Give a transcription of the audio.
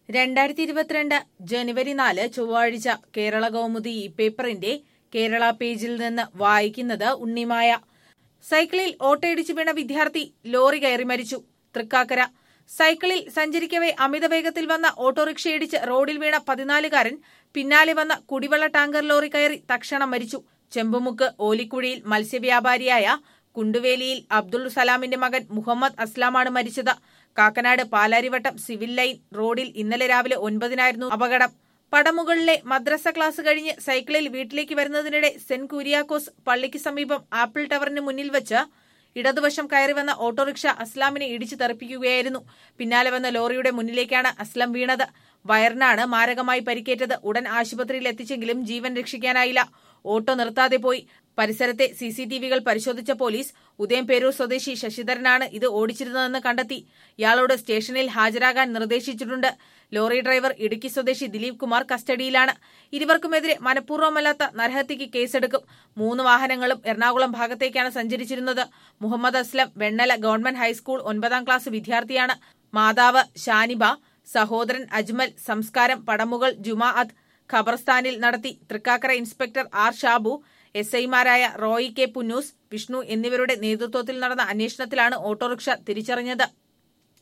2022 ജനുവരി 4 ചൊവ്വാഴ്ച കേരള കൗമുദി പേപ്പറിന്റെ കേരള പേജിൽ നിന്ന് വായിക്കുന്നത് ഉണ്ണിമായ. സൈക്കിളിൽ ഓട്ടയിടിച്ചു വീണ വിദ്യാർത്ഥി ലോറി കയറി മരിച്ചു. തൃക്കാക്കര. സൈക്കിളിൽ സഞ്ചരിക്കവെ അമിത വേഗത്തിൽ വന്ന ഓട്ടോറിക്ഷയിടിച്ച് റോഡിൽ വീണ 14-കാരൻ പിന്നാലെ വന്ന കുടിവെള്ള ടാങ്കർ ലോറി കയറി തക്ഷണം മരിച്ചു. ചെമ്പുമുക്ക് ഓലിക്കുഴിയിൽ മത്സ്യവ്യാപാരിയായ കുണ്ടുവേലിയിൽ അബ്ദുൾ സലാമിന്റെ മകൻ മുഹമ്മദ് അസ്ലാമാണ് മരിച്ചത്. കാക്കനാട് പാലാരിവട്ടം സിവിൽ ലൈൻ റോഡിൽ ഇന്നലെ രാവിലെ 9-നായിരുന്നു അപകടം. പടമുകളിലെ മദ്രസ ക്ലാസ് കഴിഞ്ഞ് സൈക്കിളിൽ വീട്ടിലേക്ക് വരുന്നതിനിടെ സെന്റ് കുര്യാക്കോസ് പള്ളിക്ക് സമീപം ആപ്പിൾ ടവറിന് മുന്നിൽ വെച്ച് ഇടതുവശം കയറി വന്ന ഓട്ടോറിക്ഷ അസ്ലാമിനെ ഇടിച്ചു തെറിപ്പിക്കുകയായിരുന്നു. പിന്നാലെ വന്ന ലോറിയുടെ മുന്നിലേക്കാണ് അസ്ലം വീണത്. വയറിനാണ് മാരകമായി പരിക്കേറ്റത്. ഉടൻ ആശുപത്രിയിൽ എത്തിച്ചെങ്കിലും ജീവൻ രക്ഷിക്കാനായില്ല. ഓട്ടോ നിർത്താതെ പോയി. പരിസരത്തെ സിസിടിവികൾ പരിശോധിച്ച പോലീസ് ഉദയംപേരൂർ സ്വദേശി ശശിധരനാണ് ഇത് ഓടിച്ചിരുന്നതെന്ന് കണ്ടെത്തി. ഇയാളോട് സ്റ്റേഷനിൽ ഹാജരാകാൻ നിർദ്ദേശിച്ചിട്ടുണ്ട്. ലോറി ഡ്രൈവർ ഇടുക്കി സ്വദേശി ദിലീപ് കുമാർ കസ്റ്റഡിയിലാണ്. ഇരുവർക്കുമെതിരെ മനഃപൂർവ്വമല്ലാത്ത നരഹത്യക്ക് കേസെടുക്കും. 3 വാഹനങ്ങളും എറണാകുളം ഭാഗത്തേക്കാണ് സഞ്ചരിച്ചിരുന്നത്. മുഹമ്മദ് അസ്ലം വെണ്ണല ഗവൺമെന്റ് ഹൈസ്കൂൾ 9ാം ക്ലാസ് വിദ്യാർത്ഥിയാണ്. മാതാവ് ഷാനിബ, സഹോദരൻ അജ്മൽ. സംസ്കാരം പടമുകൾ ജുമാഅത്ത് ഖബർസ്ഥാനിൽ നടത്തി. തൃക്കാക്കര ഇൻസ്പെക്ടർ ആർ ഷാബു, എസ്ഐമാരായ റോയി കെ പുന്നൂസ്, വിഷ്ണു എന്നിവരുടെ നേതൃത്വത്തിൽ നടന്ന അന്വേഷണത്തിലാണ് ഓട്ടോറിക്ഷ തിരിച്ചറിഞ്ഞത്.